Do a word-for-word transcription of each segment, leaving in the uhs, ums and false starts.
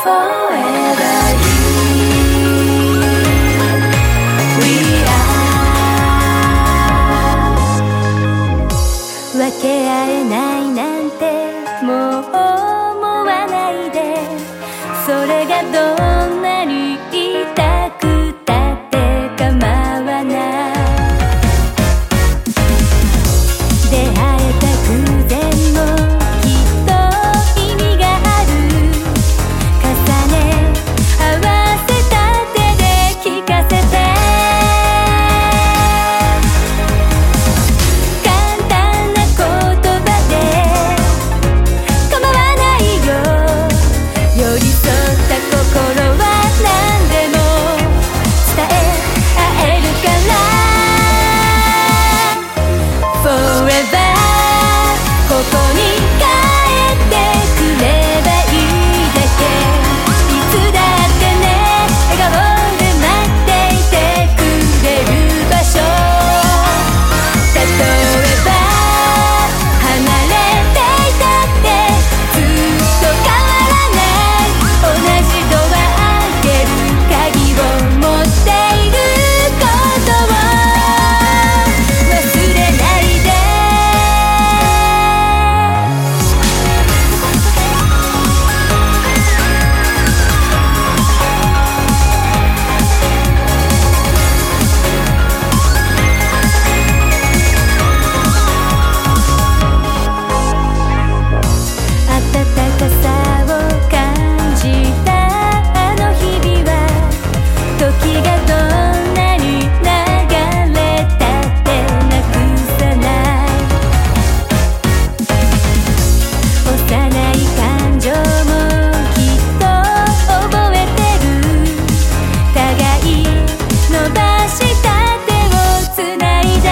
Forever we are 分け合えないなんてもう思わないでそれがどんなに痛くたって構わない出会えた偶然もきっと意味がある重ね合わせた手で聞かせて簡単な言葉で構わないよ寄り添った心は何でも伝え合えるから Forever ここに帰ってくればいいだけいつだってね笑顔で待っていてくれる場所例えば離れていたってずっと変わらない同じドア開ける鍵を持っていることを忘れないで暖かさを感じたあの日々は時がどんなに流れたってなくさない幼い感情もきっと覚えてる互い伸ばした手をつないだ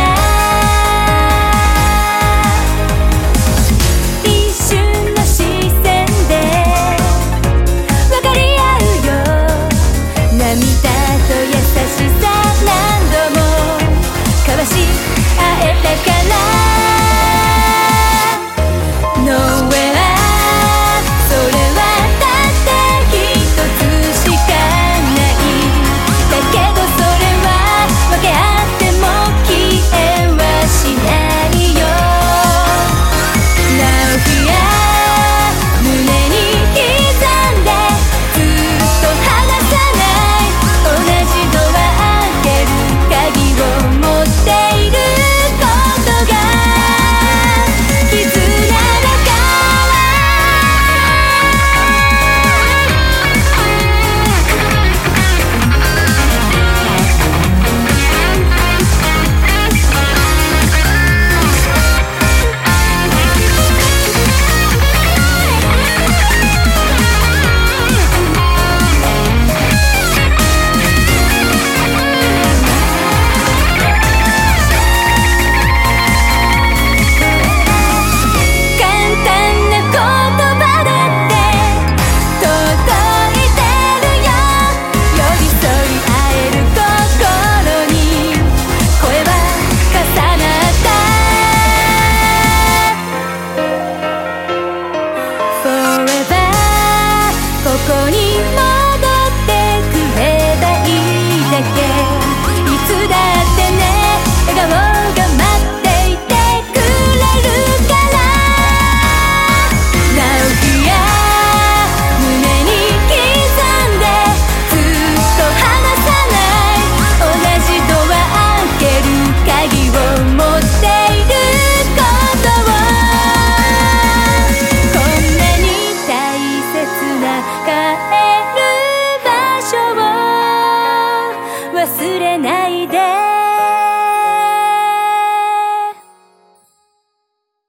一瞬の視線で分かり合うよ涙と優しさ何度も交わし合えたから Nowhere それはたった一つしかないだけどそれは分け合っても消えはしないよ Now here 胸に刻んでずっと離さない同じドア開ける鍵を持っていることが絆だから簡単な言葉だって届いてるよ寄り添い合える心に声は重なった Forever ここに戻ってくればいいだけいつだってね笑顔が待っていてくれるから Now here 胸に刻んでずっと離さない同じドア開ける鍵を持っていることをこんなに大切な感